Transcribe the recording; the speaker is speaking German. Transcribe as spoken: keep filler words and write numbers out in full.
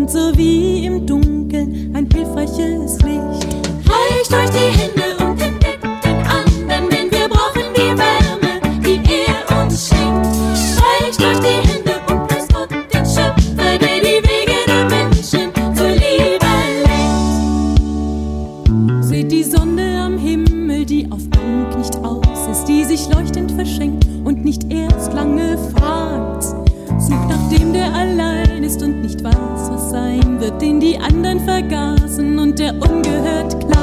und so wie im Dunkeln ein hilfreiches Licht. Reicht euch die Hände und entdeckt den anderen, denn wir brauchen die Wärme, die er uns schenkt. Reicht euch die Hände und preist Gott, den Schöpfer, der die Wege der Menschen zur Liebe lenkt. Seht die Sonne am Himmel, die auf Dank nicht aus ist, die sich leuchtend verschenkt und nicht erst lange fragt. Sucht nach dem, der allein ist und nicht weiß, was sein wird, den die anderen vergaßen und der ungehört klagt.